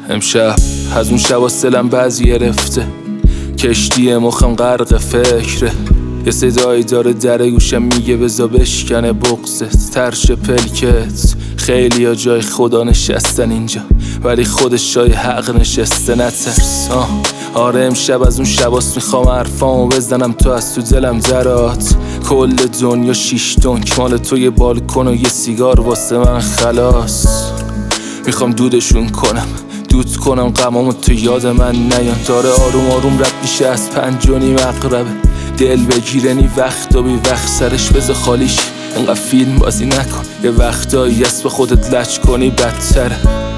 امشب از اون شبا سلم بعضی گرفته، کشتی مخم غرق فکره. یه صدایی داره در گوشم میگه بزا بشکنه بغضت، ترش پلکت. خیلی ها جای خدا نشستن اینجا، ولی خودش جای حق نشسته. نترس آره امشب از اون شباست، میخوام حرفامو بزنم تو از تو دلم درات. کل دنیا 6 دنک مال تو، یه بالکن و یه سیگار واسه من خلاص. میخوام دودشون کنم، دود کنم غمامو تو یاد من نیان. داره آروم آروم رد میشه از 5 مغربه، دل بگیره نی وقت و بی وقت سرش بذار خالیش. انقدر فیلم بازی نکن، یه وقتایی هست به خودت لج کنی بدتره.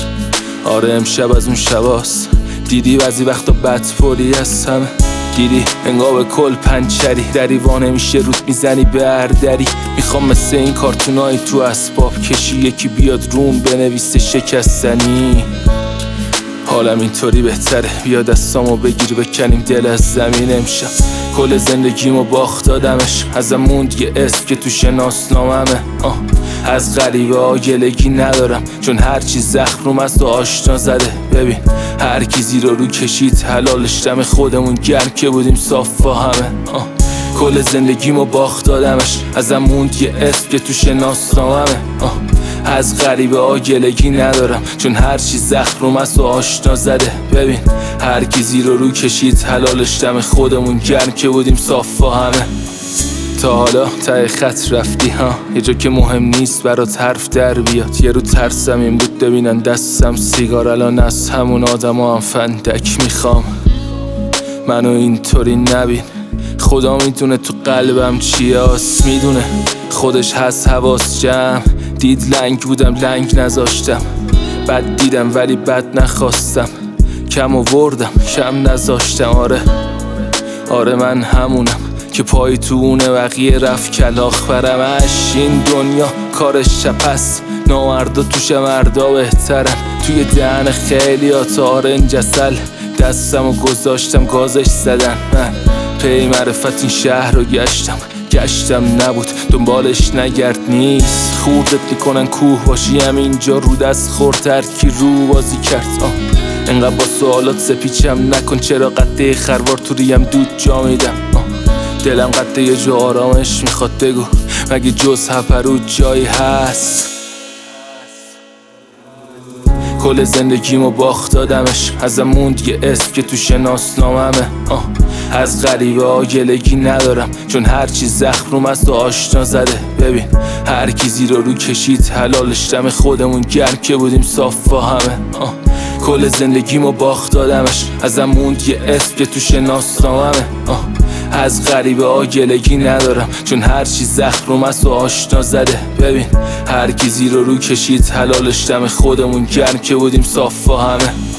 آره امشب از اون شباست، دیدی بعضی وقتا بدپوری از همه. دیدی انگار به کل پنچری، دریوانه میشه رود میزنی به هر دری. میخوام مثل این کارتونایی تو اسباب کشی یکی بیاد روم بنویسه شکستنی. حالم اینطوری بهتره، بیا دستامو بگیر بکنیم دل از زمین. امشب کل زندگیمو باخت دادمش، ازم موند یه اسم که تو شناسناممه. از غریبه ها گلگی ندارم، چون هر چیز زخم روم است و آشنا زده. ببین هر کی زیر رو کشید حلالش، دم خودمون گرم که بودیم صاف با همه. کل زندگیمو باخت دادمش، ازم موند یه اسم که تو شناسناممه. از غریبه ها گلگی ندارم، چون هر چیز زخم روم است و آشنا زده. ببین هر کی زیر رو کشید حلالش، دم خودمون گرم که بودیم صاف با همه. تا حالا ته خط رفتی یه جا که مهم نیست برات حرف در بیاد. یه رو ترسم این بود ببینن دستم سیگار، الان از همون آدم هم فندک میخوام. منو اینطوری نبین، خدا میدونه تو قلبم چی هست. میدونه خودش هست حواس جمع، دید لنگ بودم لنگ نذاشتم. بد دیدم ولی بد نخواستم، کم آوردم کم نذاشتم. آره من همونم که پای تو اونه بقیه رفت کلاخ برمش. این دنیا کارش چپست، نامردا توش مردا بهترن. توی دهن خیلی ها تارنج اصل، دستم و گذاشتم گازش زدن. من پی معرفت این شهر رو گشتم نبود دنبالش نگرد نیست. خوردت میکنن کوه باشی هم اینجا رو دست خورتر کی رو بازی کرد. انقدر با سوالات سپیچم نکن، چرا قطعه خروار تو ریم دود جا میدم. دلم قطعه یه جا آرامش میخواد، بگو مگه جز هپرود جایی هست. کل زندگیمو باخت دادمش، ازم موند یه اسم که تو شناسناممه. از غریبه ها گلگی ندارم، چون هر چیز زخم روم است و آشنا زده. ببین هر کی زیر رو کشید حلالش، دم خودمون گرم که بودیم صاف با همه. کل زندگیمو باخت دادمش، ازم موند یه اسم که تو شناسناممه. از غریبه ها گلگی ندارم، چون هر چیز زخم روم است و آشنا زده. ببین هر کی زیر رو کشید حلالش، دم خودمون گرم که بودیم صاف با همه.